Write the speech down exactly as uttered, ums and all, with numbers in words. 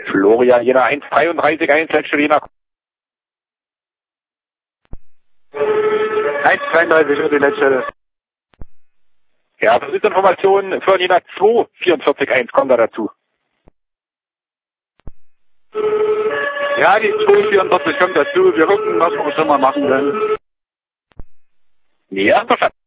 Florian, Jena eins dreiunddreißig, eins, letzte Jena. eins zweiunddreißig und die letzte. Ja, Besitzinformation für Jena zwei vierundvierzig eins, kommt da dazu. Ja, die zwei vierundvierzig kommt dazu. Wir gucken, was wir schon mal machen können. Ja, verstanden.